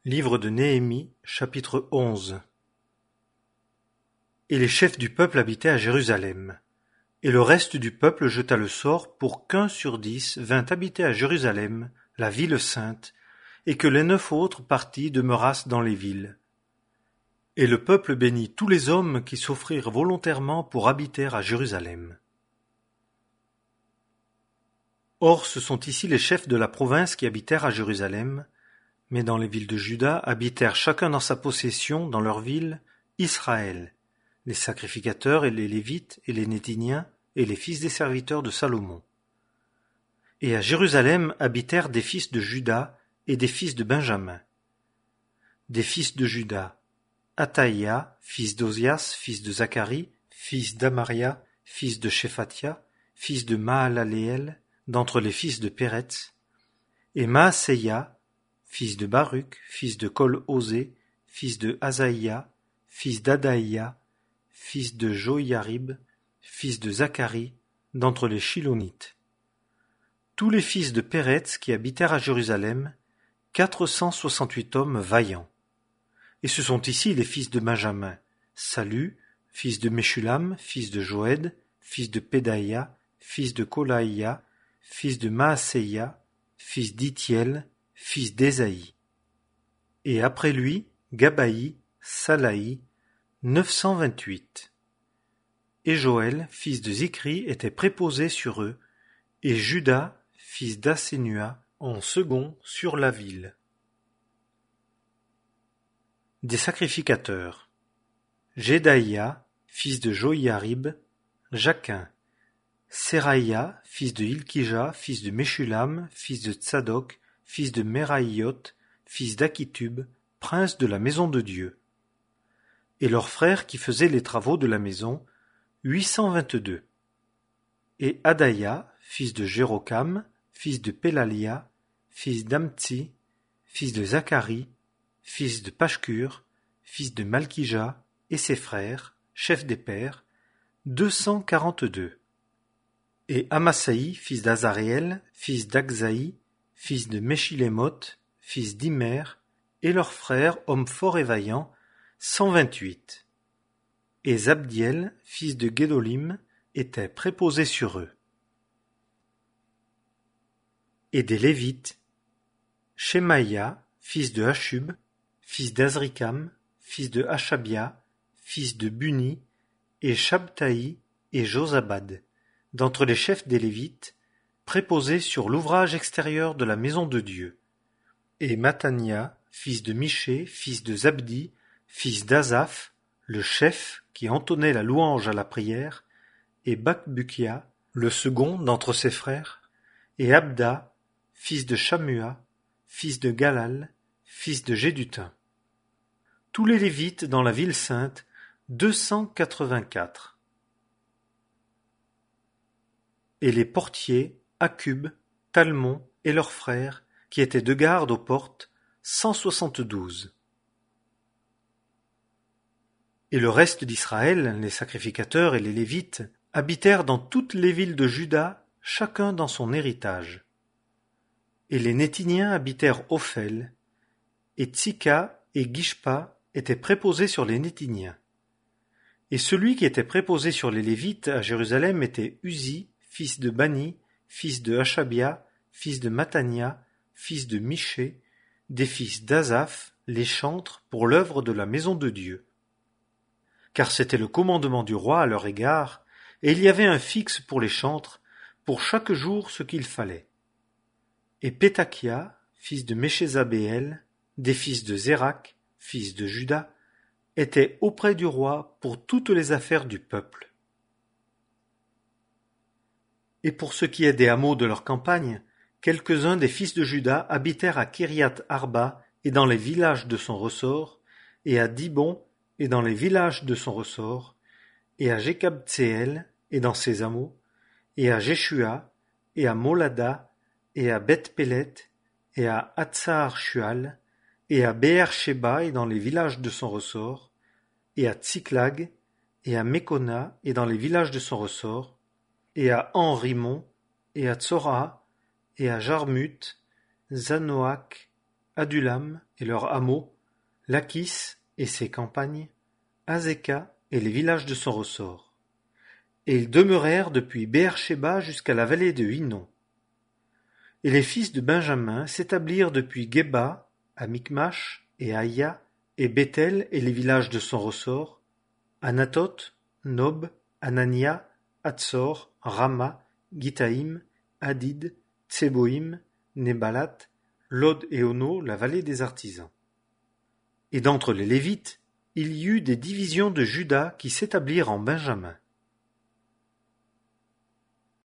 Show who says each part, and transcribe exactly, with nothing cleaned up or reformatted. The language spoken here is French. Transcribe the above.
Speaker 1: Livre de Néhémie, chapitre onze. Et les chefs du peuple habitaient à Jérusalem. Et le reste du peuple jeta le sort pour qu'un sur dix vînt habiter à Jérusalem, la ville sainte, et que les neuf autres partis demeurassent dans les villes. Et le peuple bénit tous les hommes qui s'offrirent volontairement pour habiter à Jérusalem. Or ce sont ici les chefs de la province qui habitèrent à Jérusalem, mais dans les villes de Juda habitèrent chacun dans sa possession, dans leur ville, Israël, les sacrificateurs et les Lévites et les Néthiniens et les fils des serviteurs de Salomon. Et à Jérusalem habitèrent des fils de Juda et des fils de Benjamin. Des fils de Juda, Athaïa, fils d'Ozias, fils de Zacharie, fils d'Amaria, fils de Shephatia, fils de Mahalaleel, d'entre les fils de Péretz, et Maaseia, fils de Baruch, fils de Kol-Osé, fils de Azaïa, fils d'Adaïa, fils de Joïarib, fils de Zacharie, d'entre les Shilonites. Tous les fils de Péretz qui habitèrent à Jérusalem, quatre cent soixante-huit hommes vaillants. Et ce sont ici les fils de Benjamin, Salu, fils de Meshulam, fils de Joëd, fils de Pédaïa, fils de Kolaïa, fils de Maaseia, fils d'Ithiel, fils d'Ésaïe. Et après lui, Gabaï, Salaï, neuf cent vingt-huit. Et Joël, fils de Zikri, était préposé sur eux, et Juda, fils d'Assénua, en second sur la ville. Des sacrificateurs. Jédaïa, fils de Joïarib, Jaquin. Séraïa, fils de Hilkija, fils de Meshulam, fils de Tsadok, fils de Meraïot, fils d'Akitub, prince de la maison de Dieu. Et leurs frères qui faisaient les travaux de la maison, huit cent vingt-deux. Et Adaïa, fils de Jérokam, fils de Pélalia, fils d'Amtsi, fils de Zacharie, fils de Pashkur, fils de Malkija, et ses frères, chefs des pères, deux cent quarante-deux. Et Amasaï, fils d'Azareel, fils d'Akzaï, fils de Meshilémoth, fils d'Imer, et leurs frères, hommes forts et vaillants, cent vingt-huit. Et Zabdiel, fils de Guédolim, était préposé sur eux. Et des Lévites, Shemaïa, fils de Hashub, fils d'Azrikam, fils de Hashabia, fils de Buni, et Shabtaï et Josabad, d'entre les chefs des Lévites, préposés sur l'ouvrage extérieur de la maison de Dieu. Et Mattania, fils de Miché, fils de Zabdi, fils d'Azaph, le chef qui entonnait la louange à la prière, et Bakbukia, le second d'entre ses frères, et Abda, fils de Shamua, fils de Galal, fils de Jédutin. Tous les Lévites dans la ville sainte, deux cent quatre-vingt-quatre. Et les portiers, Akub, Talmon et leurs frères, qui étaient de garde aux portes, cent soixante-douze. Et le reste d'Israël, les sacrificateurs et les Lévites, habitèrent dans toutes les villes de Juda, chacun dans son héritage. Et les Néthiniens habitèrent Ophel, et Tsika et Gishpa étaient préposés sur les Néthiniens. Et celui qui était préposé sur les Lévites à Jérusalem était Uzi, fils de Bani, fils de Hashabia, fils de Mattania, fils de Miché, des fils d'Azaph, les chantres, pour l'œuvre de la maison de Dieu. Car c'était le commandement du roi à leur égard, et il y avait un fixe pour les chantres, pour chaque jour ce qu'il fallait. Et Pétakia, fils de Méchézabéel, des fils de Zérak, fils de Juda, était auprès du roi pour toutes les affaires du peuple. Et pour ce qui est des hameaux de leur campagne, quelques-uns des fils de Juda habitèrent à Kiriath Arba et dans les villages de son ressort, et à Dibon et dans les villages de son ressort, et à Jékabtséel et dans ses hameaux, et à Jéshua, et à Molada, et à Beth-Pélet, et à Hatsar-Shual, et à Beer-Sheba et dans les villages de son ressort, et à Tsiklag, et à Mekona et dans les villages de son ressort, et à Henrimon, et à Tsora, et à Jarmut, Zanoach, Adulam et leurs hameaux, Lachis et ses campagnes, Azekah et les villages de son ressort. Et ils demeurèrent depuis Beër-Shéba jusqu'à la vallée de Hinnom. Et les fils de Benjamin s'établirent depuis Géba, à Micmash et Aïa, et Béthel et les villages de son ressort, Anathoth, Nob, Anania, Hatsor, Rama, Gitaïm, Hadid, Tseboïm, Nébalat, Lod et Ono, la vallée des artisans. Et d'entre les Lévites, il y eut des divisions de Juda qui s'établirent en Benjamin.